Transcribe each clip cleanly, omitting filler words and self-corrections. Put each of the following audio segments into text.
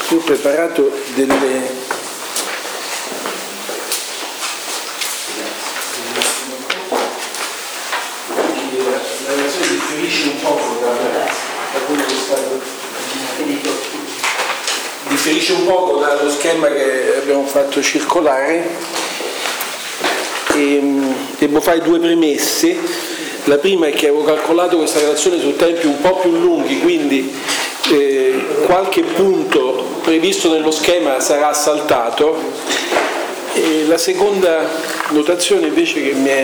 Io ho preparato delle la relazione differisce un poco da quello che è stato differisce un poco dallo schema che abbiamo fatto circolare e devo fare due premesse. La prima è che avevo calcolato questa relazione su tempi un po' più lunghi, quindi qualche punto previsto nello schema sarà saltato. E la seconda notazione invece che mi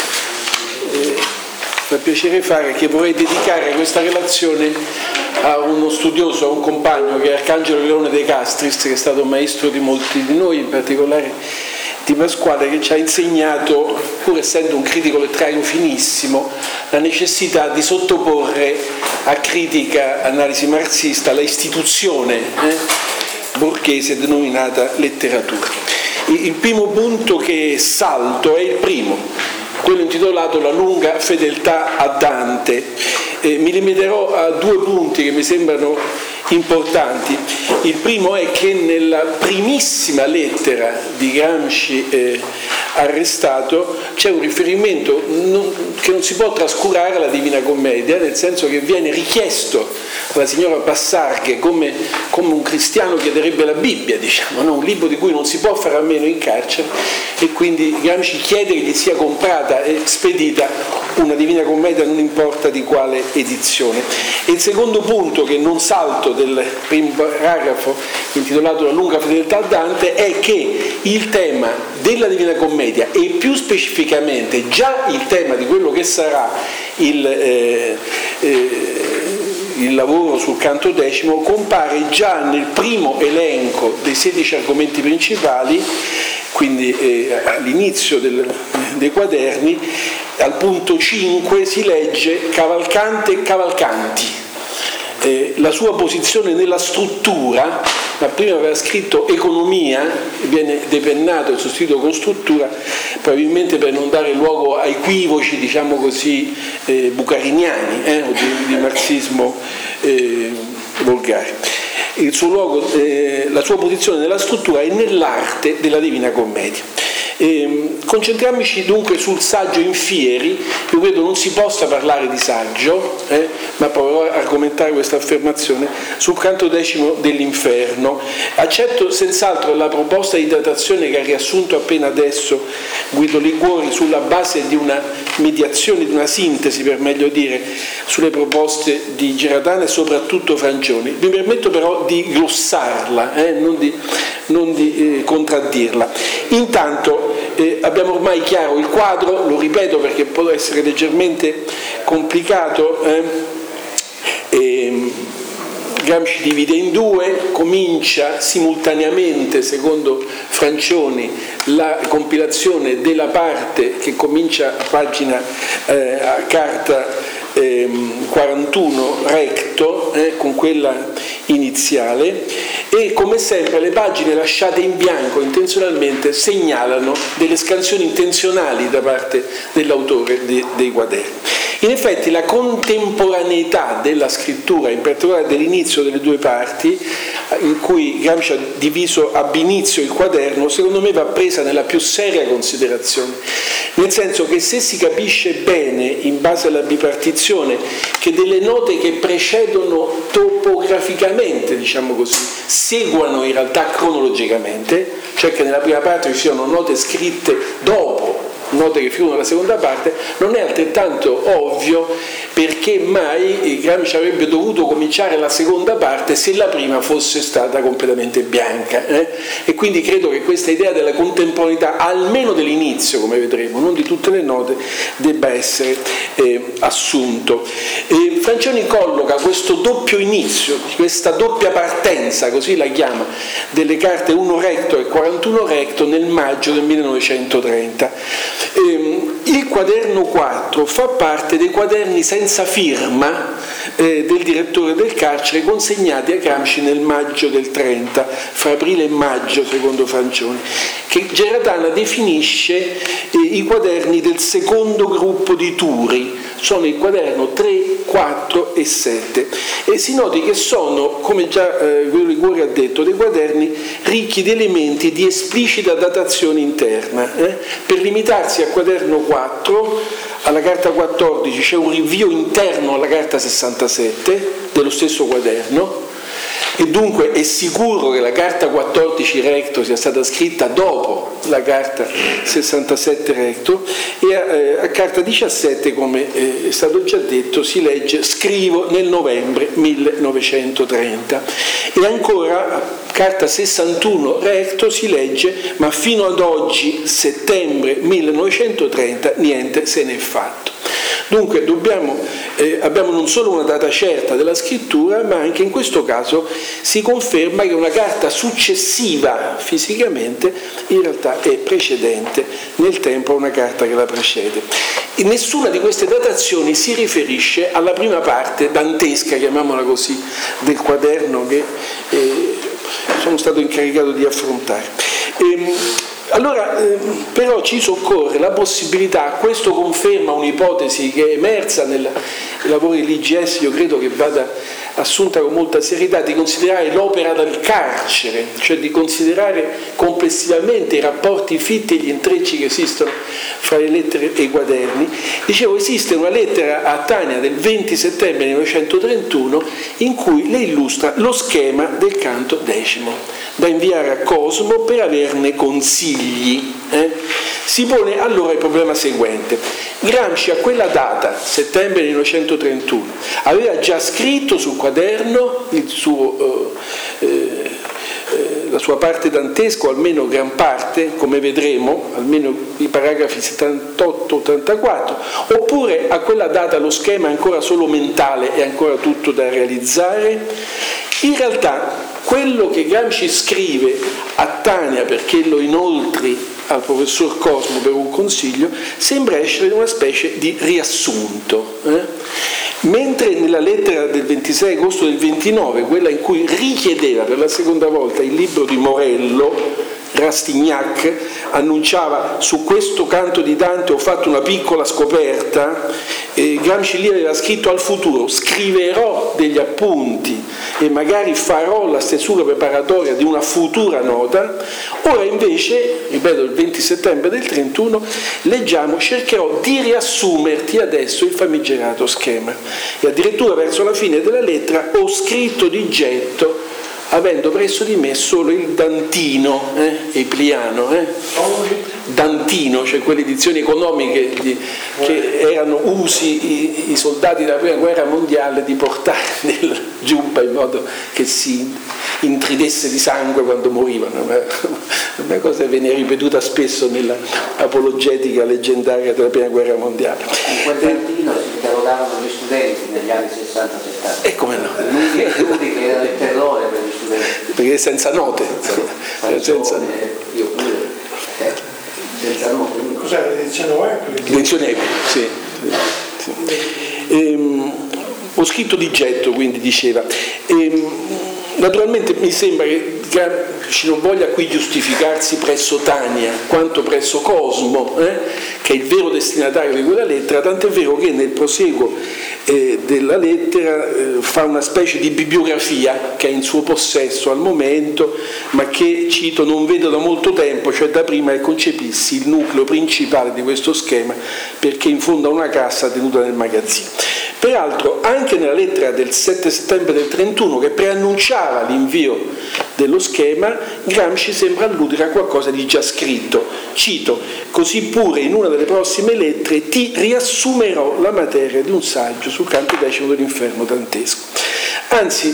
fa piacere fare è che vorrei dedicare questa relazione a uno studioso, a un compagno che è Arcangelo Leone De Castris, che è stato maestro di molti di noi, in particolare di Pasquale, che ci ha insegnato, pur essendo un critico letterario finissimo, la necessità di sottoporre a critica analisi marxista la istituzione borghese denominata letteratura. Il primo punto che salto è il primo, quello intitolato La lunga fedeltà a Dante. Mi limiterò a due punti che mi sembrano importanti. Il primo è che nella primissima lettera di Gramsci arrestato c'è un riferimento che non si può trascurare alla Divina Commedia, nel senso che viene richiesto alla signora Passarghe come un cristiano chiederebbe la Bibbia, diciamo, no? Un libro di cui non si può fare a meno in carcere, e quindi Gramsci chiede che gli sia comprata e spedita una Divina Commedia, non importa di quale edizione. E il secondo punto, che non salto del primo paragrafo intitolato La lunga fedeltà a Dante, è che il tema della Divina Commedia e più specificamente già il tema di quello che sarà il lavoro sul canto decimo compare già nel primo elenco dei 16 argomenti principali, quindi all'inizio dei quaderni. Al punto 5 si legge Cavalcante e Cavalcanti. La sua posizione nella struttura, ma prima aveva scritto economia, viene depennato e sostituito con struttura, probabilmente per non dare luogo a equivoci, diciamo così, bucariniani o di marxismo volgare. La sua posizione nella struttura è nell'arte della Divina Commedia. Concentriamoci dunque sul saggio in fieri. Io credo non si possa parlare di saggio, ma proverò a argomentare questa affermazione sul canto decimo dell'inferno. Accetto senz'altro la proposta di datazione che ha riassunto appena adesso Guido Liguori sulla base di una mediazione, di una sintesi per meglio dire, sulle proposte di Giradana e soprattutto Francioni. Mi permetto però di glossarla, non di contraddirla. Intanto abbiamo ormai chiaro il quadro, lo ripeto perché può essere leggermente complicato. Gramsci divide in due, comincia simultaneamente, secondo Francioni, la compilazione della parte che comincia a pagina a carta 41 recto, con quella iniziale, e come sempre le pagine lasciate in bianco intenzionalmente segnalano delle scansioni intenzionali da parte dell'autore dei quaderni. In effetti la contemporaneità della scrittura, in particolare dell'inizio delle due parti, in cui Gramsci ha diviso ab inizio il quaderno, secondo me va presa nella più seria considerazione, nel senso che se si capisce bene, in base alla bipartizione, che delle note che precedono topograficamente, diciamo così, seguono in realtà cronologicamente, cioè che nella prima parte ci siano note scritte dopo, note che figurano la seconda parte, non è altrettanto ovvio perché mai Gramsci avrebbe dovuto cominciare la seconda parte se la prima fosse stata completamente bianca. E quindi credo che questa idea della contemporaneità, almeno dell'inizio, come vedremo, non di tutte le note, debba essere assunto. Francioni colloca questo doppio inizio, questa doppia partenza, così la chiama, delle carte 1 recto e 41 recto nel maggio del 1930. Il quaderno 4 fa parte dei quaderni senza firma del direttore del carcere consegnati a Gramsci nel maggio del 30, fra aprile e maggio secondo Francioni, che Geratana definisce i quaderni del secondo gruppo di Turi. Sono il quaderno 3, 4 e 7 e si noti che sono, come già Guido Liguori ha detto, dei quaderni ricchi di elementi di esplicita datazione interna. Per limitarsi al quaderno 4, alla carta 14 c'è un rinvio interno alla carta 67 dello stesso quaderno e dunque è sicuro che la carta 14 recto sia stata scritta dopo la carta 67 recto e a carta 17, come è stato già detto, si legge scrivo nel novembre 1930 e ancora a carta 61 recto si legge ma fino ad oggi settembre 1930 niente se ne è fatto. Dunque abbiamo non solo una data certa della scrittura, ma anche in questo caso si conferma che una carta successiva fisicamente in realtà è precedente nel tempo a una carta che la precede. E nessuna di queste datazioni si riferisce alla prima parte dantesca, chiamiamola così, del quaderno che sono stato incaricato di affrontare. Allora, però ci soccorre la possibilità, questo conferma un'ipotesi che è emersa nei lavori dell'IGS, io credo che vada assunta con molta serietà, di considerare l'opera del carcere, cioè di considerare complessivamente i rapporti fitti e gli intrecci che esistono fra le lettere e i quaderni. Dicevo, esiste una lettera a Tania del 20 settembre 1931 in cui le illustra lo schema del canto decimo da inviare a Cosmo per averne consigli. Si pone allora il problema seguente: Gramsci a quella data, settembre 1931, aveva già scritto sul quaderno la sua parte dantesca, o almeno gran parte, come vedremo, almeno i paragrafi 78-84, oppure a quella data lo schema è ancora solo mentale e ancora tutto da realizzare? In realtà quello che Gramsci scrive a Tania perché lo inoltri al professor Cosmo per un consiglio sembra essere una specie di riassunto. Mentre nella lettera del 26 agosto del 29, quella in cui richiedeva per la seconda volta il libro di Morello, Rastignac annunciava: su questo canto di Dante ho fatto una piccola scoperta, Gramsci lì aveva scritto al futuro: scriverò degli appunti e magari farò la stesura preparatoria di una futura nota. Ora invece, ripeto, il 20 settembre del 31 leggiamo: cercherò di riassumerti adesso il famigerato schema, e addirittura verso la fine della lettera ho scritto di getto, avendo presso di me solo il Dantino e Pliano. Dantino, cioè quelle edizioni economiche che erano usi i soldati della prima guerra mondiale di portare nella giubba in modo che si intridesse di sangue quando morivano. Una cosa che venne ripetuta spesso nella apologetica leggendaria della prima guerra mondiale. In quel Dantino si interrogavano gli studenti negli anni 60-70. E come no? L'unico che era il terrore per gli studenti. Perché senza note. Io pure. Senza note. Cos'era l'edizione web? L'edizione Epic, sì. Ho scritto di getto, quindi diceva. Naturalmente mi sembra che Gramsci non voglia qui giustificarsi presso Tania quanto presso Cosmo, che è il vero destinatario di quella lettera, tant'è vero che nel proseguo della lettera fa una specie di bibliografia che è in suo possesso al momento, ma che, cito, non vedo da molto tempo, cioè da prima che concepissi il nucleo principale di questo schema, perché in fondo a una cassa tenuta nel magazzino. Peraltro anche nella lettera del 7 settembre del 31, che preannunciava l'invio dello schema, Gramsci sembra alludere a qualcosa di già scritto. Cito: così pure in una delle prossime lettere ti riassumerò la materia di un saggio sul canto decimo dell'inferno dantesco. Anzi,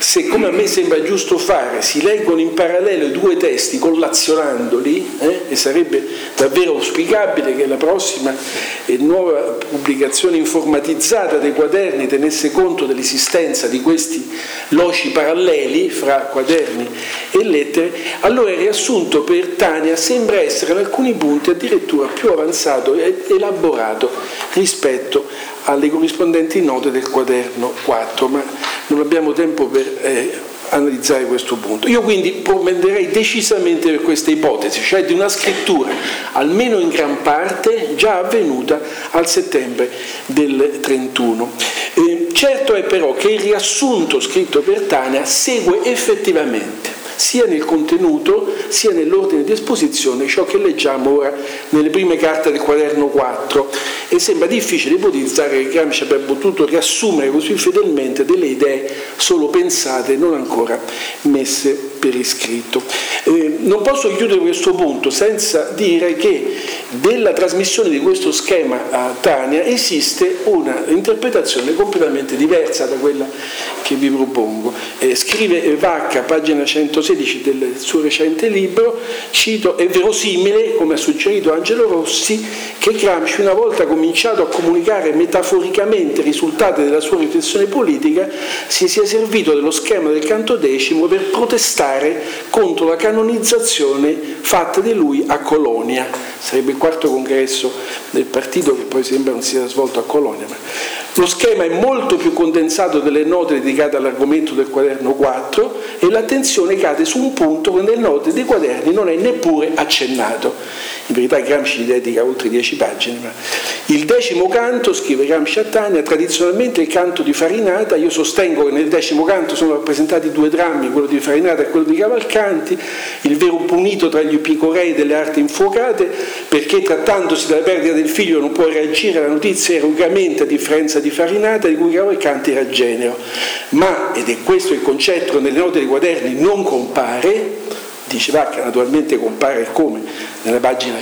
se, come a me sembra giusto fare, si leggono in parallelo i due testi collazionandoli, e sarebbe davvero auspicabile che la prossima e nuova pubblicazione informatizzata dei quaderni tenesse conto dell'esistenza di questi loci paralleli fra quaderni e lettere, allora il riassunto per Tania sembra essere in alcuni punti addirittura più avanzato e elaborato rispetto alle corrispondenti note del quaderno 4, ma non abbiamo tempo per analizzare questo punto. Io quindi propenderei decisamente per questa ipotesi, cioè di una scrittura, almeno in gran parte, già avvenuta al settembre del 31. Certo è però che il riassunto scritto per Tania segue effettivamente, sia nel contenuto sia nell'ordine di esposizione, ciò che leggiamo ora nelle prime carte del quaderno 4, e sembra difficile ipotizzare che Gramsci abbia potuto riassumere così fedelmente delle idee solo pensate, non ancora messe per iscritto. Non posso chiudere questo punto senza dire che della trasmissione di questo schema a Tania esiste una interpretazione completamente diversa da quella che vi propongo. Scrive Vacca, pagina 116 del suo recente libro, cito: è verosimile, come ha suggerito Angelo Rossi, che Gramsci, una volta cominciato a comunicare metaforicamente i risultati della sua riflessione politica, si sia servito dello schema del Canto X per protestare contro la canonizzazione fatta di lui a Colonia. Sarebbe il quarto congresso del partito, che poi sembra non sia svolto a Colonia, ma lo schema è molto più condensato delle note dedicate all'argomento del quaderno 4 e l'attenzione cade su un punto che nelle note dei quaderni non è neppure accennato. In verità Gramsci gli dedica oltre 10 pagine. Ma il 10° canto, scrive Gramsci a Tania, tradizionalmente il canto di Farinata. Io sostengo che nel 10° canto sono rappresentati due drammi, quello di Farinata e quello di Cavalcanti, il vero punito tra gli epicorei delle arti infuocate, perché trattandosi della perdita del figlio non può reagire alla notizia eroicamente, a differenza di Farinata, di cui Cavalcanti era genero. Ma, ed è questo il concetto che nelle note dei quaderni non compare, dice Vacca, naturalmente compare come? Nella pagina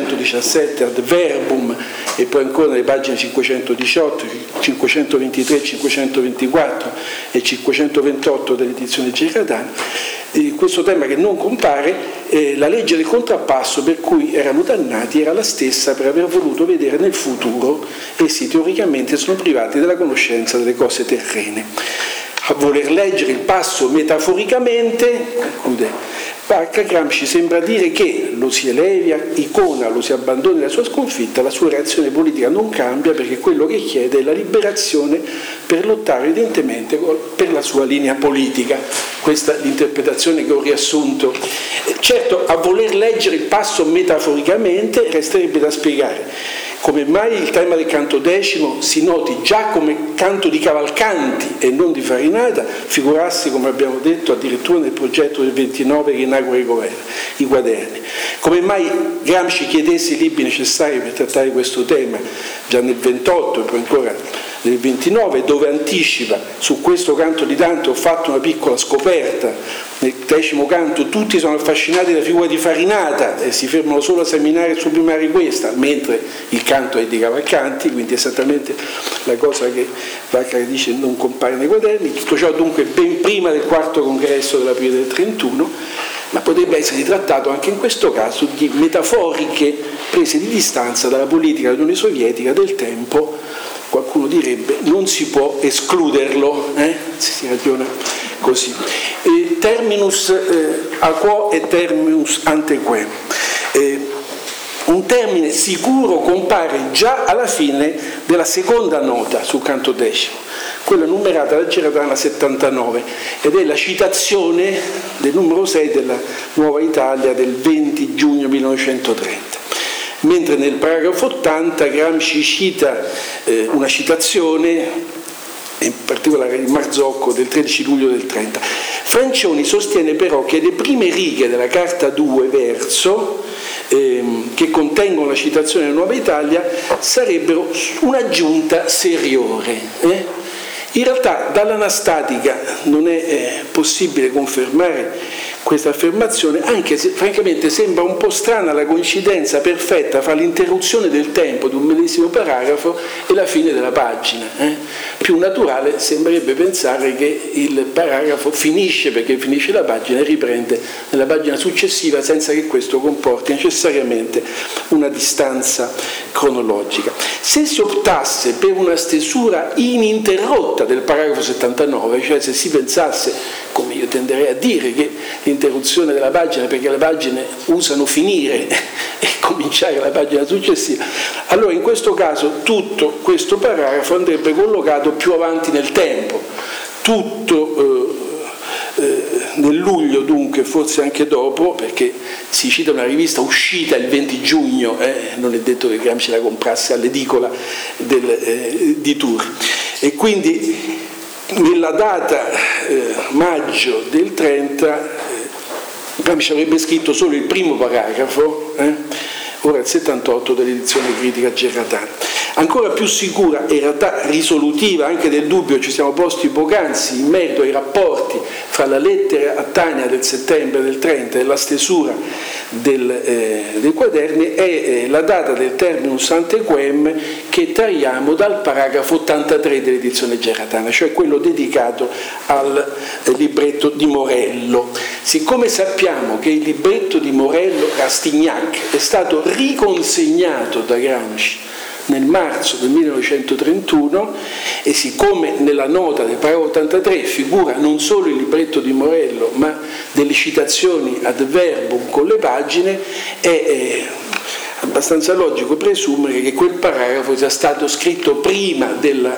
517 ad verbum, e poi ancora nelle pagine 518, 523, 524 e 528 dell'edizione Giradani. Questo tema che non compare, la legge del contrappasso per cui erano dannati era la stessa per aver voluto vedere nel futuro. Essi teoricamente sono privati della conoscenza delle cose terrene. A voler leggere il passo metaforicamente, conclude Vacca, Gramsci sembra dire che lo si elevi a icona, lo si abbandoni la sua sconfitta, la sua reazione politica non cambia, perché quello che chiede è la liberazione per lottare evidentemente per la sua linea politica. Questa è l'interpretazione che ho riassunto. Certo, a voler leggere il passo metaforicamente resterebbe da spiegare come mai il tema del Canto X si noti già come canto di Cavalcanti e non di Farinata, figurarsi, come abbiamo detto, addirittura nel progetto del 29 che inaugura i quaderni. Come mai Gramsci chiedesse i libri necessari per trattare questo tema già nel 28 e poi ancora nel 29, dove anticipa: su questo canto di Dante ho fatto una piccola scoperta. Nel 10° canto tutti sono affascinati dalla figura di Farinata e si fermano solo a esaminare e sublimare questa, mentre il canto è di Cavalcanti, quindi esattamente la cosa che Vacca dice non compare nei quaderni. Tutto ciò dunque ben prima del 4° congresso dell'aprile del 31, ma potrebbe essere trattato anche in questo caso di metaforiche prese di distanza dalla politica dell'Unione Sovietica del tempo. Qualcuno direbbe non si può escluderlo, si ragiona così. Terminus a quo e terminus ante que. Un termine sicuro compare già alla fine della seconda nota sul Canto X, quella numerata da Giradana 79, ed è la citazione del numero 6 della Nuova Italia del 20 giugno 1930. Mentre nel paragrafo 80 Gramsci cita una citazione, in particolare di Marzocco del 13 luglio del 30. Francioni sostiene però che le prime righe della carta 2 verso, che contengono la citazione della Nuova Italia, sarebbero un'aggiunta seriore. In realtà dall'anastatica non è possibile confermare questa affermazione, anche se francamente sembra un po' strana la coincidenza perfetta fra l'interruzione del tempo di un medesimo paragrafo e la fine della pagina. Più naturale sembrerebbe pensare che il paragrafo finisce perché finisce la pagina e riprende nella pagina successiva senza che questo comporti necessariamente una distanza cronologica. Se si optasse per una stesura ininterrotta del paragrafo 79, cioè se si pensasse, come io tenderei a dire, che l'interruzione della pagina perché le pagine usano finire e cominciare la pagina successiva, allora in questo caso tutto questo paragrafo andrebbe collocato più avanti nel tempo, tutto nel luglio dunque, forse anche dopo, perché si cita una rivista uscita il 20 giugno, non è detto che Gramsci la comprasse all'edicola di Tours, e quindi nella data maggio del 30 Gramsci avrebbe scritto solo il primo paragrafo, ora il 78 dell'edizione critica Gerratana. Ancora più sicura e in realtà risolutiva anche del dubbio ci siamo posti poc'anzi in merito ai rapporti fra la lettera a Tania del settembre del 30 e la stesura dei quaderni è la data del terminus ante quem che traiamo dal paragrafo 83 dell'edizione Gerratana, cioè quello dedicato al libretto di Morello. Siccome sappiamo che il libretto di Morello Rastignac è stato riconsegnato da Gramsci nel marzo del 1931 e siccome nella nota del paragrafo 83 figura non solo il libretto di Morello ma delle citazioni ad verbum con le pagine, è abbastanza logico presumere che quel paragrafo sia stato scritto prima della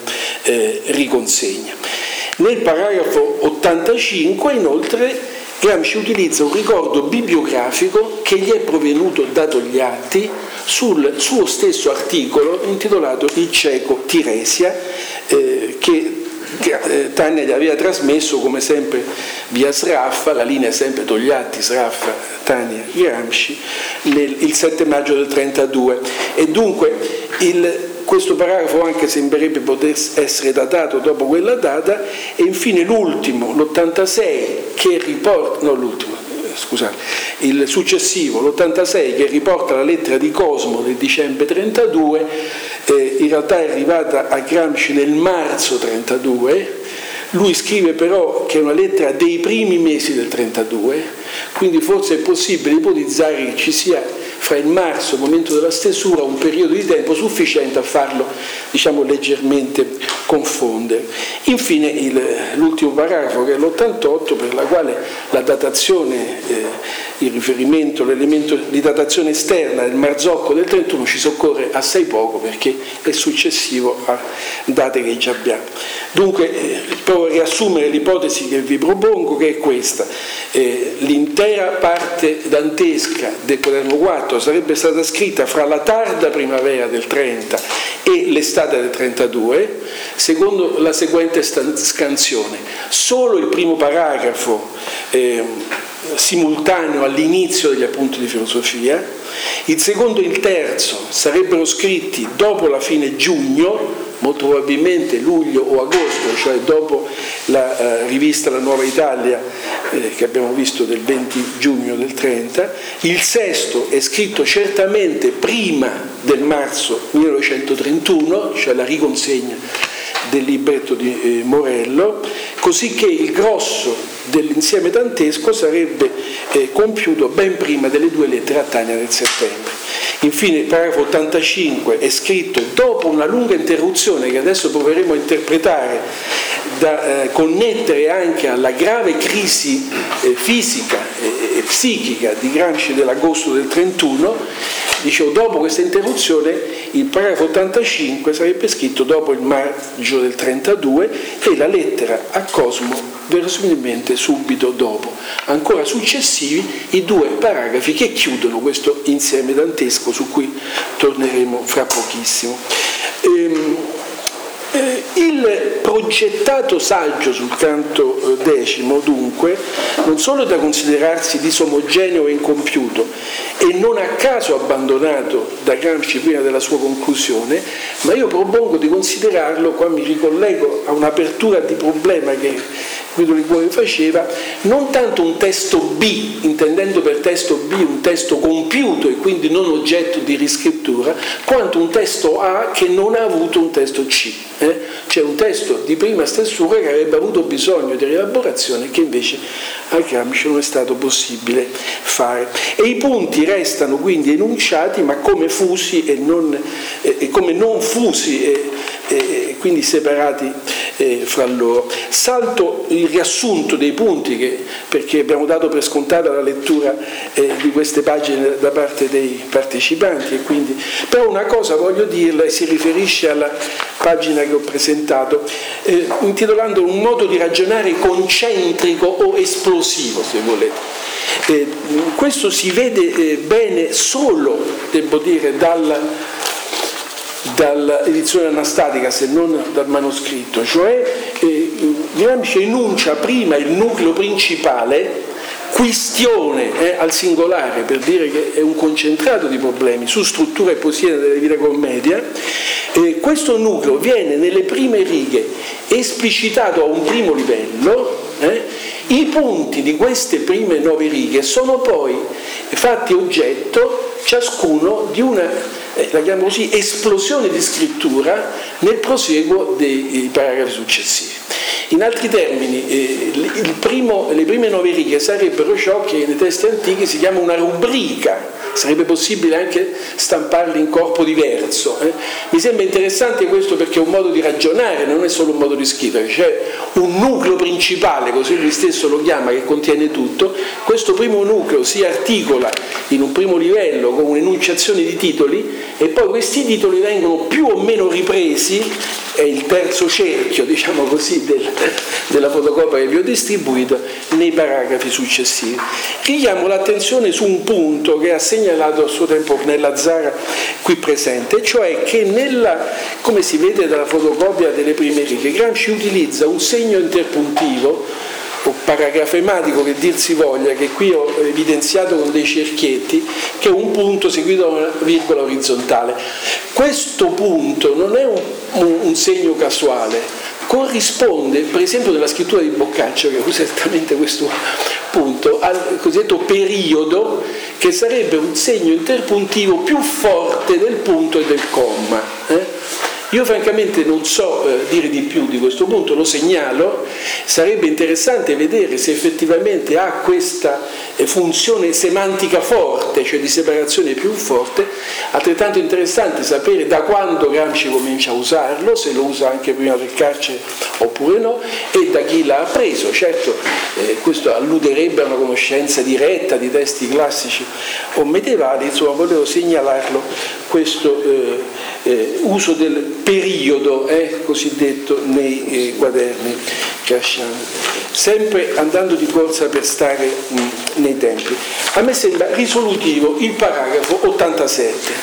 riconsegna. Nel paragrafo 85 inoltre Gramsci utilizza un ricordo bibliografico che gli è provenuto da Togliatti sul suo stesso articolo intitolato Il cieco Tiresia, che Tania gli aveva trasmesso come sempre via Sraffa, la linea è sempre Togliatti, Sraffa, Tania, Gramsci, il 7 maggio del 32. E dunque questo paragrafo anche sembrerebbe poter essere datato dopo quella data, e infine l'ultimo, l'86, che riporta, no l'ultimo, scusate, il successivo, l'86, che riporta la lettera di Cosmo del dicembre 32, in realtà è arrivata a Gramsci nel marzo 32, lui scrive però che è una lettera dei primi mesi del 32, quindi forse è possibile ipotizzare che ci sia fra il marzo e il momento della stesura un periodo di tempo sufficiente a farlo, diciamo, leggermente confondere. Infine l'ultimo paragrafo, che è l'88, per la quale la datazione, il riferimento, l'elemento di datazione esterna del Marzocco del 31 ci soccorre assai poco perché è successivo a date che già abbiamo. Dunque provo a riassumere l'ipotesi che vi propongo, che è questa: l'intera parte dantesca del quaderno 4 sarebbe stata scritta fra la tarda primavera del 30 e l'estate del 32 secondo la seguente scansione: solo il primo paragrafo simultaneo all'inizio degli appunti di filosofia, il secondo e il terzo sarebbero scritti dopo la fine giugno, molto probabilmente luglio o agosto, cioè dopo la rivista La Nuova Italia che abbiamo visto del 20 giugno del 30, il sesto è scritto certamente prima del marzo 1931, cioè la riconsegna del libretto di Morello, così che il grosso dell'insieme dantesco sarebbe compiuto ben prima delle due lettere a Tania del settembre. Infine il paragrafo 85 è scritto dopo una lunga interruzione che adesso proveremo a interpretare, da connettere anche alla grave crisi fisica e psichica di Gramsci dell'agosto del 31. Dicevo, dopo questa interruzione il paragrafo 85 sarebbe scritto dopo il maggio del 32 e la lettera a Cosmo verosimilmente subito dopo. Ancora successivi i due paragrafi che chiudono questo insieme dantesco su cui torneremo fra pochissimo. Il progettato saggio sul canto decimo, dunque, non solo è da considerarsi disomogeneo e incompiuto e non a caso abbandonato da Gramsci prima della sua conclusione, ma io propongo di considerarlo, qua mi ricollego a un'apertura di problema che Guido Liguori faceva, non tanto un testo B, intendendo per testo B un testo compiuto e quindi non oggetto di riscrittura, quanto un testo A che non ha avuto un testo C. Cioè un testo di prima stesura che avrebbe avuto bisogno di rielaborazione che invece a Gramsci non è stato possibile fare. E i punti restano quindi enunciati ma come fusi e come non fusi e quindi separati fra loro. Salto il riassunto dei punti perché abbiamo dato per scontata la lettura di queste pagine da parte dei partecipanti e quindi, però una cosa voglio dirla e si riferisce alla pagina che ho presentato intitolando un modo di ragionare concentrico o esplosivo, se volete. Questo si vede bene solo, devo dire, dall'edizione anastatica, se non dal manoscritto, cioè Gramsci enuncia prima il nucleo principale, questione al singolare, per dire che è un concentrato di problemi su struttura e poesia della Divina Commedia. Questo nucleo viene nelle prime righe esplicitato a un primo livello. I punti di queste prime 9 righe sono poi fatti oggetto ciascuno di una, la chiamo così, esplosione di scrittura nel prosieguo dei paragrafi successivi. In altri termini, le prime 9 righe sarebbero ciò che nei testi antichi si chiama una rubrica, sarebbe possibile anche stamparli in corpo diverso. Mi sembra interessante questo perché è un modo di ragionare, non è solo un modo di scrivere, c'è un nucleo principale, così lui stesso lo chiama, che contiene tutto. Questo primo nucleo si articola in un primo livello con un'enunciazione di titoli e poi questi titoli vengono più o meno ripresi, è il terzo cerchio, diciamo così, della fotocopia che vi ho distribuito, nei paragrafi successivi. Richiamo l'attenzione su un punto che ha segnalato a suo tempo Nella Zara qui presente, cioè che come si vede dalla fotocopia delle prime righe, Gramsci utilizza un segno interpuntivo o paragrafematico che dir si voglia, che qui ho evidenziato con dei cerchietti, che è un punto seguito da una virgola orizzontale. Questo punto non è un segno casuale, corrisponde, per esempio nella scrittura di Boccaccio, che usa esattamente questo punto, al cosiddetto periodo, che sarebbe un segno interpuntivo più forte del punto e del comma. Io francamente non so dire di più di questo punto, lo segnalo, sarebbe interessante vedere se effettivamente ha questa funzione semantica forte, cioè di separazione più forte, altrettanto interessante sapere da quando Gramsci comincia a usarlo, se lo usa anche prima del carcere oppure no, e da chi l'ha appreso. Certo, questo alluderebbe a una conoscenza diretta di testi classici o medievali, insomma volevo segnalarlo, questo uso del periodo cosiddetto nei quaderni Grasciani, sempre andando di corsa per stare nei tempi. A me sembra risolutivo il paragrafo 87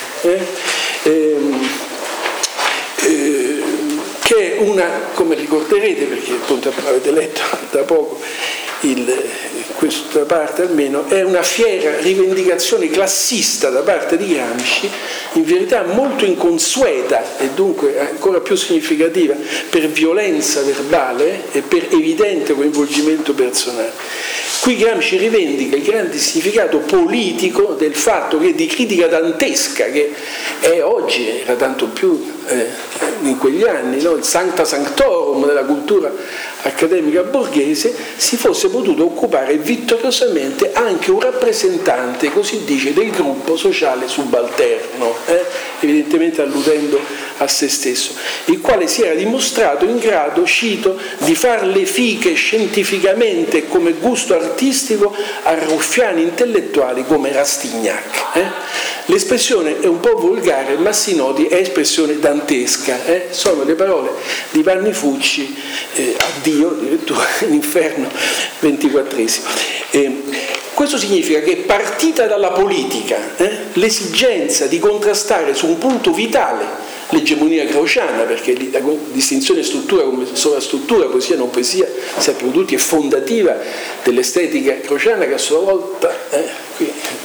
che è una, come ricorderete perché appunto avete letto da poco questa parte almeno, è una fiera rivendicazione classista da parte di Gramsci, in verità molto inconsueta e dunque ancora più significativa per violenza verbale e per evidente coinvolgimento personale. Qui Gramsci rivendica il grande significato politico del fatto che di critica dantesca, che è oggi, era tanto più in quegli anni, no? Il sancta sanctorum della cultura accademica borghese, si fosse potuto occupare vittoriosamente anche un rappresentante, così dice, del gruppo sociale subalterno, evidentemente alludendo a se stesso, il quale si era dimostrato in grado, cito, di far le fiche scientificamente come gusto artistico a ruffiani intellettuali come Rastignac. L'espressione è un po' volgare, ma si noti è espressione dantesca, sono le parole di Vanni Fucci, addio addirittura l'inferno 24esimo. Questo significa che partita dalla politica l'esigenza di contrastare su un punto vitale l'egemonia gramsciana, perché la distinzione struttura come sovrastruttura, poesia non poesia, sappiamo tutti, è fondativa dell'estetica gramsciana, che a sua volta qui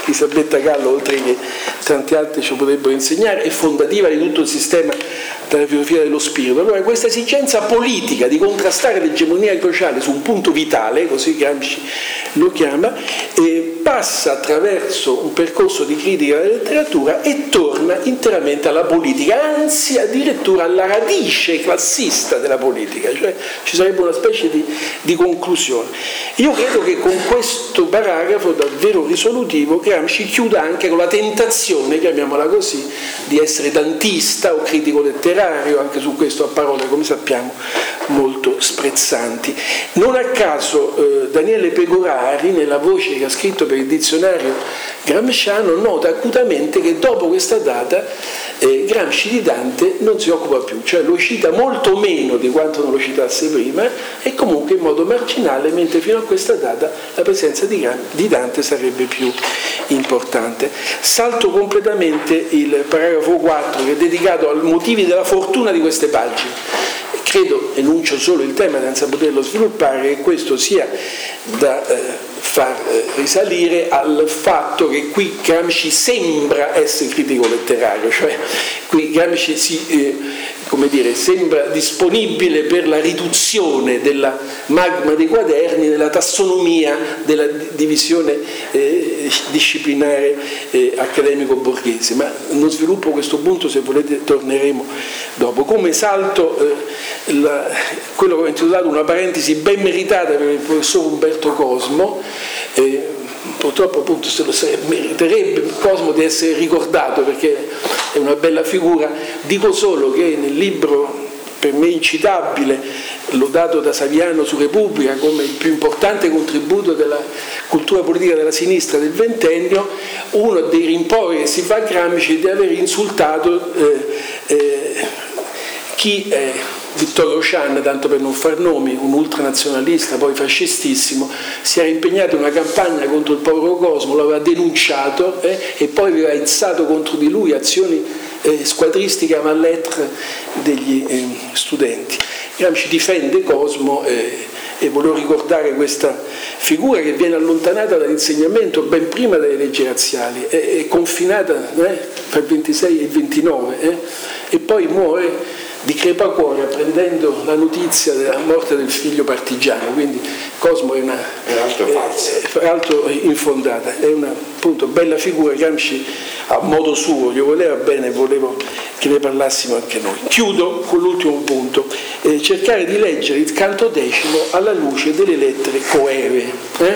Elisabetta Gallo, oltre che tanti altri ci potrebbero insegnare, è fondativa di tutto il sistema della filosofia dello spirito. Allora questa esigenza politica di contrastare l'egemonia sociale su un punto vitale, così Gramsci lo chiama, passa attraverso un percorso di critica della letteratura e torna interamente alla politica, anzi addirittura alla radice classista della politica, cioè ci sarebbe una specie di conclusione. Io credo che con questo paragrafo davvero risolutivo Gramsci chiuda anche con la tentazione, chiamiamola così, di essere dantista o critico letterario, anche su questo a parole, come sappiamo, molto sprezzanti. Non a caso Daniele Pegorari, nella voce che ha scritto per il dizionario gramsciano, nota acutamente che dopo questa data Gramsci di Dante non si occupa più, cioè lo cita molto meno di quanto non lo citasse prima e comunque in modo marginale, mentre fino a questa data la presenza di Dante sarebbe più importante. Salto completamente il paragrafo 4 che è dedicato ai motivi della fortuna di queste pagine. Credo, enuncio solo il tema senza poterlo sviluppare, che questo sia da far risalire al fatto che qui Gramsci sembra essere critico letterario, cioè qui Gramsci sembra disponibile per la riduzione della magma dei quaderni nella tassonomia della divisione disciplinare accademico-borghese, ma non sviluppo questo punto, se volete torneremo dopo. Come salto quello che ho intitolato una parentesi ben meritata per il professor Umberto Cosmo, purtroppo appunto meriterebbe Cosmo di essere ricordato perché è una bella figura. Dico solo che nel libro per me incitabile, lodato da Saviano su Repubblica come il più importante contributo della cultura politica della sinistra del ventennio, uno dei rimproveri che si fa a Gramsci è di aver insultato Vittorio Cian, tanto per non far nomi, un ultranazionalista, poi fascistissimo, si era impegnato in una campagna contro il povero Cosmo, lo aveva denunciato e poi aveva izzato contro di lui azioni squadristiche a lettre degli studenti. Gramsci difende Cosmo e volevo ricordare questa figura che viene allontanata dall'insegnamento ben prima delle leggi razziali, è confinata tra il 26 e il 29 e poi muore di crepacuore apprendendo la notizia della morte del figlio partigiano, quindi Cosmo è peraltro infondata, è una appunto bella figura. Gramsci a modo suo gli voleva bene e volevo che ne parlassimo anche noi. Chiudo con l'ultimo punto, cercare di leggere il canto decimo alla luce delle lettere coeve.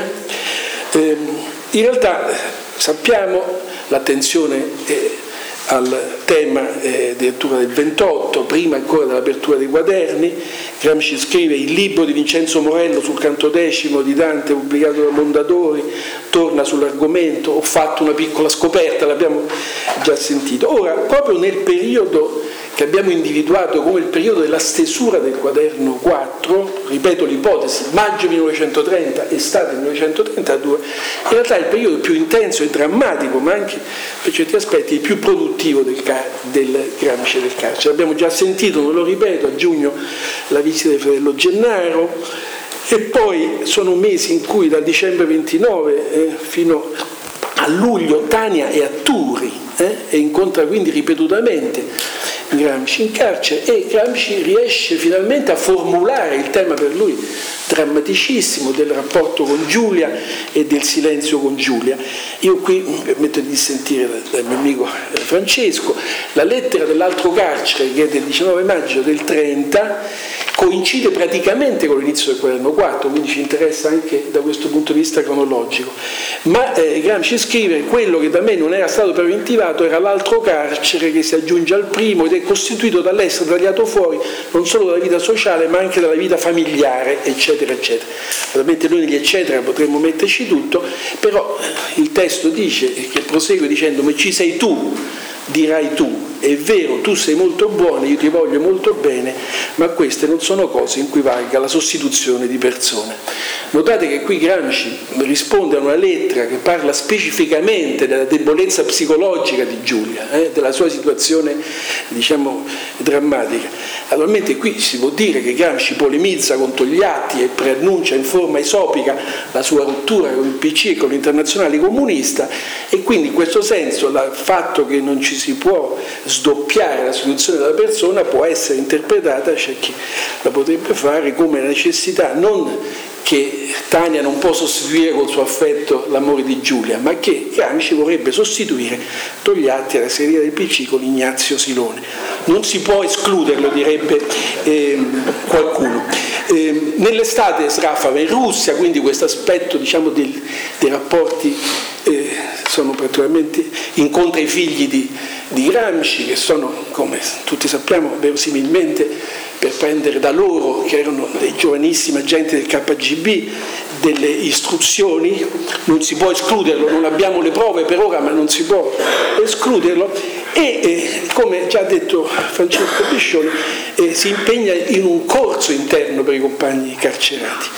In realtà sappiamo l'attenzione al tema addirittura del 28, prima ancora dell'apertura dei quaderni. Gramsci scrive: il libro di Vincenzo Morello sul canto decimo di Dante, pubblicato da Mondadori, torna sull'argomento. Ho fatto una piccola scoperta, l'abbiamo già sentito. Ora, proprio nel periodo che abbiamo individuato come il periodo della stesura del quaderno 4, ripeto l'ipotesi, maggio 1930, estate 1932, in realtà è il periodo più intenso e drammatico, ma anche per certi aspetti il più produttivo del Gramsci del carcere. Abbiamo già sentito, non lo ripeto, a giugno la visita del fratello Gennaro, e poi sono mesi in cui dal dicembre 29 fino a luglio Tania è a Turi e incontra quindi ripetutamente Gramsci in carcere, e Gramsci riesce finalmente a formulare il tema per lui drammaticissimo del rapporto con Giulia e del silenzio con Giulia. Io qui mi permetto di sentire dal mio amico Francesco la lettera dell'altro carcere, che è del 19 maggio del 30, coincide praticamente con l'inizio del quaderno 4, quindi ci interessa anche da questo punto di vista cronologico. Ma Gramsci scrive: quello che da me non era stato preventivato era l'altro carcere che si aggiunge al primo ed è costituito dall'essere tagliato fuori non solo dalla vita sociale ma anche dalla vita familiare, eccetera eccetera. Ovviamente noi negli eccetera potremmo metterci tutto, però il testo dice, che prosegue dicendo: ma ci sei tu dirai tu, è vero, tu sei molto buono, io ti voglio molto bene, ma queste non sono cose in cui valga la sostituzione di persone. Notate che qui Gramsci risponde a una lettera che parla specificamente della debolezza psicologica di Giulia, della sua situazione, diciamo, drammatica. Naturalmente qui si può dire che Gramsci polemizza con Togliatti e preannuncia in forma esopica la sua rottura con il PC e con l'Internazionale comunista, e quindi in questo senso il fatto che non ci si può sdoppiare la soluzione della persona può essere interpretata, c'è chi la potrebbe fare, come la necessità non che Tania non può sostituire col suo affetto l'amore di Giulia, ma che Gramsci vorrebbe sostituire Togliatti alla segreteria del PC con Ignazio Silone. Non si può escluderlo, direbbe qualcuno. Nell'estate Sraffa va in Russia, quindi questo aspetto, diciamo, dei rapporti sono particolarmente, incontra i figli di Gramsci, che sono, come tutti sappiamo, verosimilmente per prendere da loro, che erano dei giovanissimi agenti del KGB, delle istruzioni. Non si può escluderlo, non abbiamo le prove per ora, ma non si può escluderlo, e come già detto Francesco Piscioni, si impegna in un corso interno per i compagni carcerati.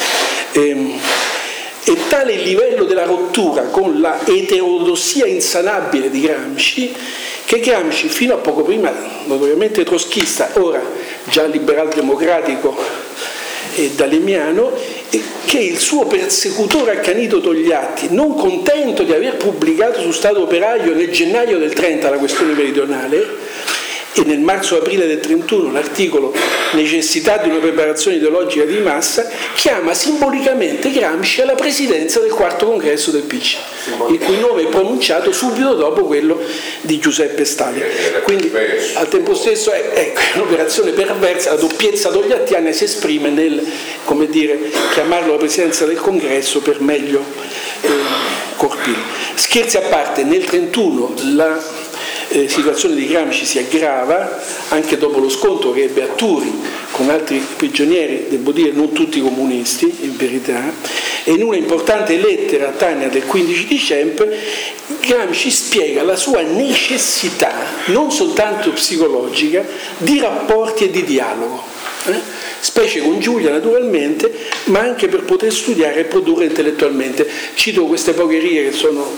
E tale il livello della rottura con la eterodossia insanabile di Gramsci, che Gramsci fino a poco prima notoriamente trotschista, ora già liberal-democratico e dalemiano, che il suo persecutore accanito Togliatti, non contento di aver pubblicato su Stato Operaio nel gennaio del 30 la questione meridionale, e nel marzo-aprile del 31 l'articolo Necessità di una preparazione ideologica di massa, chiama simbolicamente Gramsci alla presidenza del quarto congresso del PC, il cui nome è pronunciato subito dopo quello di Giuseppe Stalin. Quindi al tempo stesso è un'operazione perversa, la doppiezza togliattiana si esprime nel, come dire, chiamarlo alla presidenza del congresso per meglio colpirlo. Scherzi a parte, nel 31 la situazione di Gramsci si aggrava anche dopo lo scontro che ebbe a Turi con altri prigionieri, devo dire non tutti comunisti in verità, e in una importante lettera a Tania del 15 dicembre Gramsci spiega la sua necessità, non soltanto psicologica, di rapporti e di dialogo, specie con Giulia naturalmente, ma anche per poter studiare e produrre intellettualmente. Cito queste pocherie che sono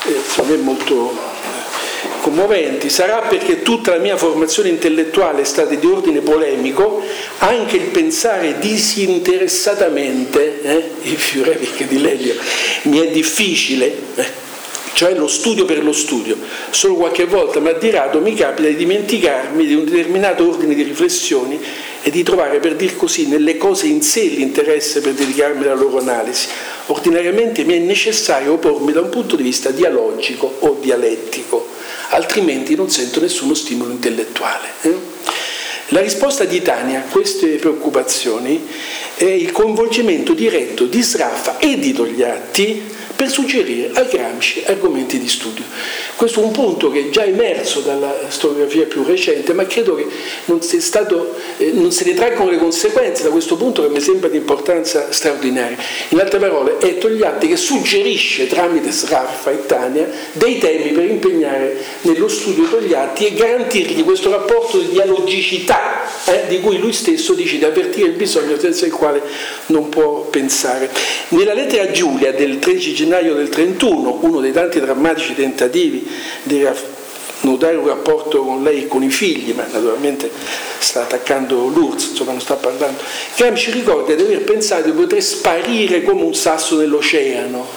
molto commoventi. Sarà perché tutta la mia formazione intellettuale è stata di ordine polemico, anche il pensare disinteressatamente, i Fiorelli di Lelio, mi è difficile, cioè lo studio per lo studio. Solo qualche volta, ma di rado, mi capita di dimenticarmi di un determinato ordine di riflessioni e di trovare, per dir così, nelle cose in sé l'interesse per dedicarmi alla loro analisi. Ordinariamente mi è necessario oppormi da un punto di vista dialogico o dialettico, altrimenti non sento nessuno stimolo intellettuale. La risposta di Tania a queste preoccupazioni è il coinvolgimento diretto di Sraffa e di Togliatti per suggerire a Gramsci argomenti di studio. Questo è un punto che è già emerso dalla storiografia più recente, ma credo che non se ne traggono le conseguenze da questo punto, che mi sembra di importanza straordinaria. In altre parole, è Togliatti che suggerisce tramite Sraffa e Tania dei temi per impegnare nello studio Togliatti e garantirgli questo rapporto di dialogicità di cui lui stesso dice di avvertire il bisogno, senza il quale non può pensare. Nella lettera a Giulia del 13 gennaio del 31, uno dei tanti drammatici tentativi di notare un rapporto con lei e con i figli, ma naturalmente sta attaccando l'URSS, insomma non sta parlando, Gramsci ricorda di aver pensato di poter sparire come un sasso nell'oceano,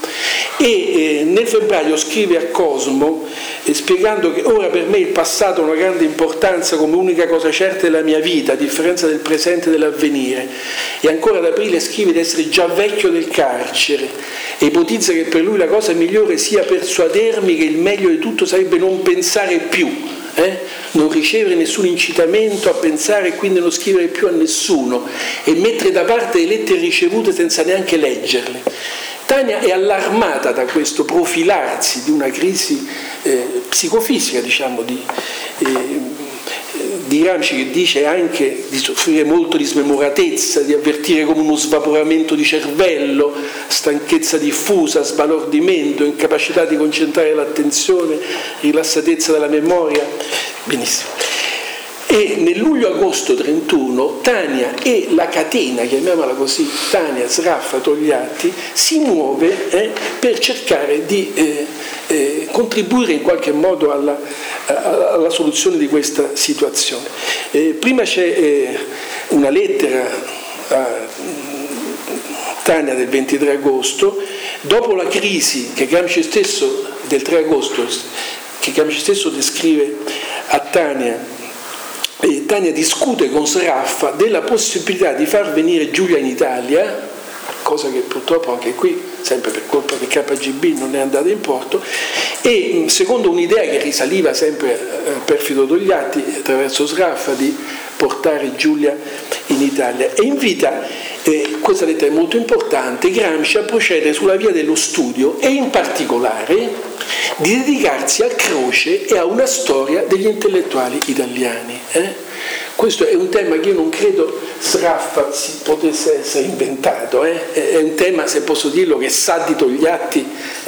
e nel febbraio scrive a Cosmo spiegando che ora per me il passato ha una grande importanza come unica cosa certa della mia vita, a differenza del presente e dell'avvenire, e ancora ad aprile scrive di essere già vecchio del carcere e ipotizza che per lui la cosa migliore sia persuadermi che il meglio di tutto sarebbe non pensare più, non ricevere nessun incitamento a pensare e quindi non scrivere più a nessuno e mettere da parte le lettere ricevute senza neanche leggerle. Tania è allarmata da questo profilarsi di una crisi psicofisica, diciamo, di Gramsci, che dice anche di soffrire molto di smemoratezza, di avvertire come uno svaporamento di cervello, stanchezza diffusa, sbalordimento, incapacità di concentrare l'attenzione, rilassatezza della memoria. Benissimo. E nel luglio-agosto 31 Tania e la catena, chiamiamola così, Tania, Sraffa, Togliatti, si muove per cercare di contribuire in qualche modo alla soluzione di questa situazione. Prima c'è una lettera a Tania del 23 agosto, dopo la crisi che Gramsci stesso del 3 agosto, che Gramsci stesso descrive a Tania. Tania discute con Sraffa della possibilità di far venire Giulia in Italia, cosa che purtroppo anche qui, sempre per colpa del KGB, non è andata in porto, e secondo un'idea che risaliva sempre a Perfido Togliatti attraverso Sraffa di portare Giulia in Italia, e invita, questa lettera è molto importante, Gramsci a procedere sulla via dello studio e in particolare di dedicarsi al Croce e a una storia degli intellettuali italiani. Questo è un tema che io non credo Sraffa si potesse essere inventato, è un tema, se posso dirlo, che sa di Togliatti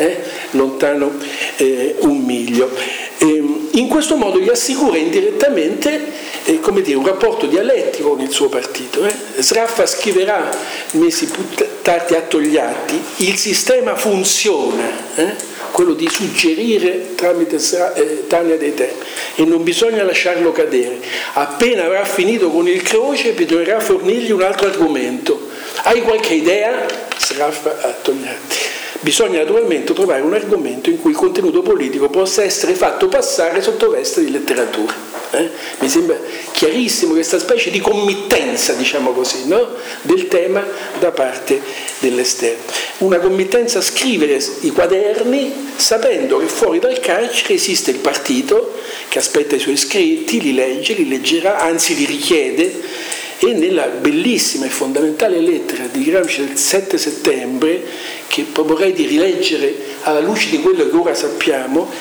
lontano un miglio. In questo modo gli assicura indirettamente un rapporto dialettico con il suo partito. Sraffa scriverà mesi più tardi a Togliatti: il sistema funziona, quello di suggerire tramite Tania dei Te, e non bisogna lasciarlo cadere. Appena avrà finito con il Croce bisognerà fornirgli un altro argomento. Hai qualche idea? Sraffa a Togliatti. Bisogna naturalmente trovare un argomento in cui il contenuto politico possa essere fatto passare sotto veste di letteratura. Mi sembra chiarissimo questa specie di committenza, diciamo così, no? Del tema da parte dell'esterno. Una committenza a scrivere i quaderni sapendo che fuori dal carcere esiste il partito che aspetta i suoi iscritti, li legge, li leggerà, anzi li richiede. E nella bellissima e fondamentale lettera di Gramsci del 7 settembre, che proporrei di rileggere alla luce di quello che ora sappiamo,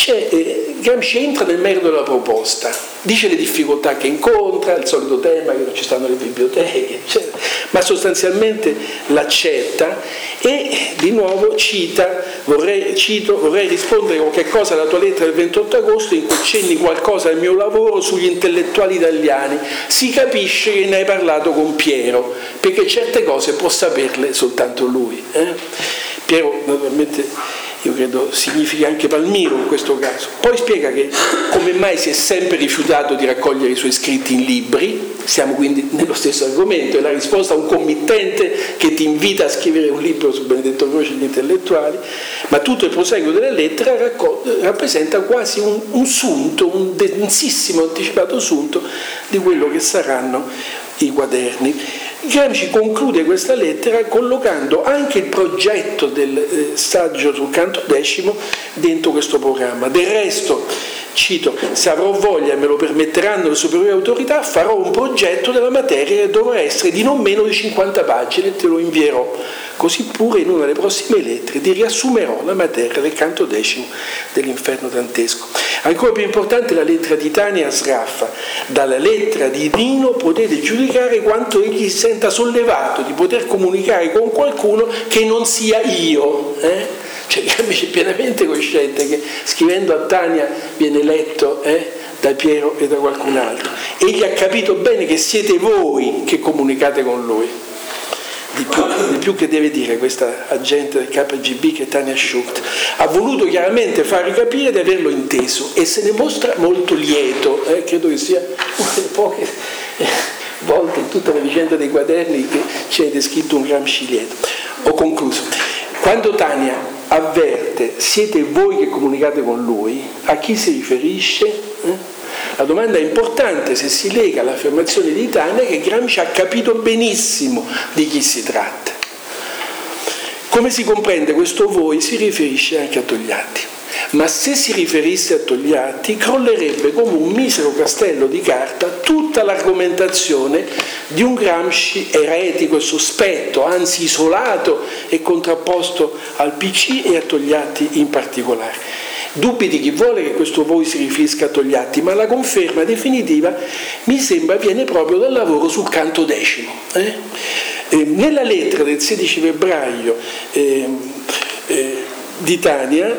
Gramsci entra nel merito della proposta, dice le difficoltà che incontra, il solito tema che non ci stanno le biblioteche, eccetera, ma sostanzialmente l'accetta e di nuovo vorrei rispondere con che cosa alla tua lettera del 28 agosto in cui accenni qualcosa del mio lavoro sugli intellettuali italiani. Si capisce che ne hai parlato con Piero, perché certe cose può saperle soltanto lui. Piero naturalmente io credo significa anche Palmiro in questo caso. Poi spiega che come mai si è sempre rifiutato di raccogliere i suoi scritti in libri, siamo quindi nello stesso argomento, è la risposta a un committente che ti invita a scrivere un libro su Benedetto Croce e gli intellettuali, ma tutto il proseguo della lettera rappresenta quasi un sunto, un densissimo anticipato sunto di quello che saranno i quaderni. Gramsci conclude questa lettera collocando anche il progetto del saggio sul canto decimo dentro questo programma. Del resto, cito, se avrò voglia e me lo permetteranno le superiori autorità, farò un progetto della materia che dovrà essere di non meno di 50 pagine e te lo invierò. Così pure in una delle prossime lettere ti riassumerò la materia del canto decimo dell'inferno dantesco. Ancora più importante la lettera di Tania a Sraffa. Dalla lettera di Nino potete giudicare quanto egli si senta sollevato di poter comunicare con qualcuno che non sia io. Cioè Gramsci è pienamente cosciente che scrivendo a Tania viene letto da Piero e da qualcun altro. Egli ha capito bene che siete voi che comunicate con lui. Di più che deve dire questa agente del KGB che è Tania Schucht. Ha voluto chiaramente farvi capire di averlo inteso e se ne mostra molto lieto. Credo che sia una delle poche volte in tutta la vicenda dei quaderni che c'è descritto un Gramsci lieto. Ho concluso. Quando Tania avverte siete voi che comunicate con lui, a chi si riferisce? La domanda è importante se si lega all'affermazione di Tania che Gramsci ha capito benissimo di chi si tratta. Come si comprende, questo voi si riferisce anche a Togliatti, ma se si riferisse a Togliatti crollerebbe come un misero castello di carta tutta l'argomentazione di un Gramsci eretico e sospetto, anzi isolato e contrapposto al PC e a Togliatti in particolare. Dubiti chi vuole che questo voi si riferisca a Togliatti, ma la conferma definitiva mi sembra viene proprio dal lavoro sul canto decimo. Nella lettera del 16 febbraio di Tania,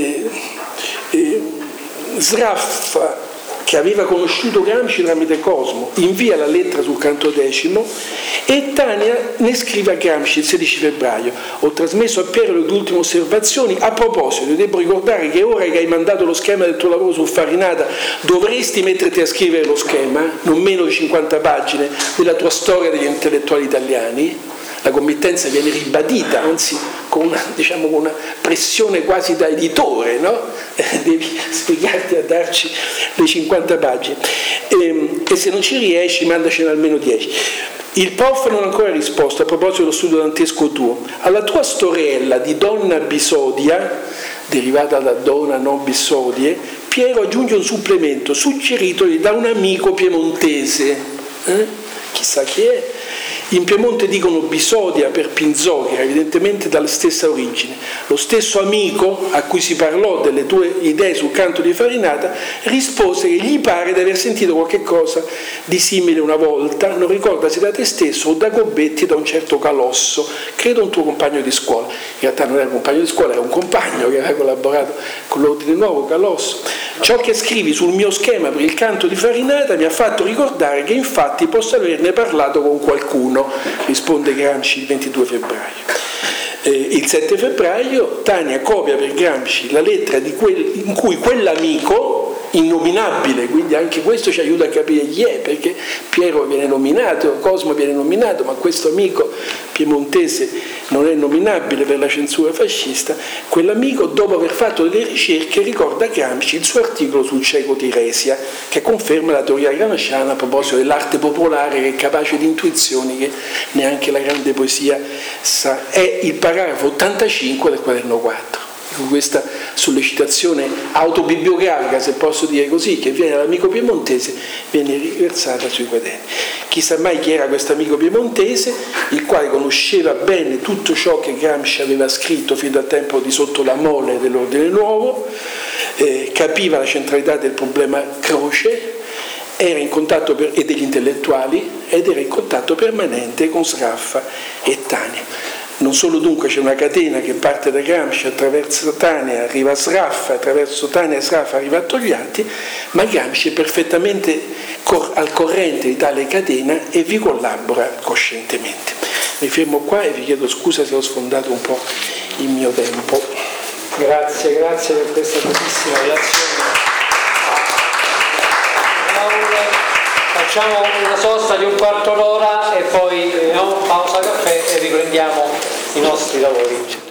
Sraffa, che aveva conosciuto Gramsci tramite Cosmo, invia la lettera sul canto decimo e Tania ne scrive a Gramsci il 16 febbraio. Ho trasmesso a Piero le tue ultime osservazioni. A proposito, devo ricordare che ora che hai mandato lo schema del tuo lavoro su Farinata dovresti metterti a scrivere lo schema, non meno di 50 pagine, della tua storia degli intellettuali italiani. La committenza viene ribadita, anzi con una pressione quasi da editore, no? Devi spiegarti a darci le 50 pagine e se non ci riesci mandacene almeno 10. Il prof non ha ancora risposto a proposito dello studio dantesco tuo. Alla tua storiella di Donna Bisodia, derivata da Donna non Bisodie, Piero aggiunge un supplemento suggeritogli da un amico piemontese. Chissà chi è. In Piemonte dicono Bisodia per Pinzò, che era evidentemente dalla stessa origine. Lo stesso amico a cui si parlò delle tue idee sul canto di Farinata rispose che gli pare di aver sentito qualche cosa di simile una volta, non ricorda se da te stesso o da Gobetti o da un certo Calosso, credo un tuo compagno di scuola. In realtà non era un compagno di scuola, era un compagno che aveva collaborato con l'Ordine Nuovo, Calosso. Ciò che scrivi sul mio schema per il canto di Farinata mi ha fatto ricordare che infatti posso averne parlato con qualcuno, risponde Gramsci il 22 febbraio. Il 7 febbraio Tania copia per Gramsci la lettera in cui quell'amico innominabile, quindi anche questo ci aiuta a capire chi è, perché Piero viene nominato, Cosmo viene nominato, ma questo amico piemontese non è nominabile per la censura fascista. Quell'amico, dopo aver fatto delle ricerche, ricorda a Gramsci il suo articolo sul cieco Tiresia, che conferma la teoria gramsciana a proposito dell'arte popolare che è capace di intuizioni che neanche la grande poesia sa. È il paragrafo 85 del quaderno 4. Questa sollecitazione autobibliografica, se posso dire così, che viene dall'amico piemontese, viene riversata sui quaderni. Chissà mai chi era questo amico piemontese, il quale conosceva bene tutto ciò che Gramsci aveva scritto fin dal tempo di Sotto la Mole dell'Ordine Nuovo, capiva la centralità del problema Croce, era in contatto e degli intellettuali, ed era in contatto permanente con Sraffa e Tania. Non solo dunque c'è una catena che parte da Gramsci, attraverso Tania arriva a Sraffa, attraverso Tania e Sraffa arriva a Togliatti, ma Gramsci è perfettamente al corrente di tale catena e vi collabora coscientemente. Mi fermo qua e vi chiedo scusa se ho sfondato un po' il mio tempo. Grazie per questa brevissima relazione. Facciamo una sosta di un quarto d'ora e poi pausa caffè e riprendiamo i nostri lavori.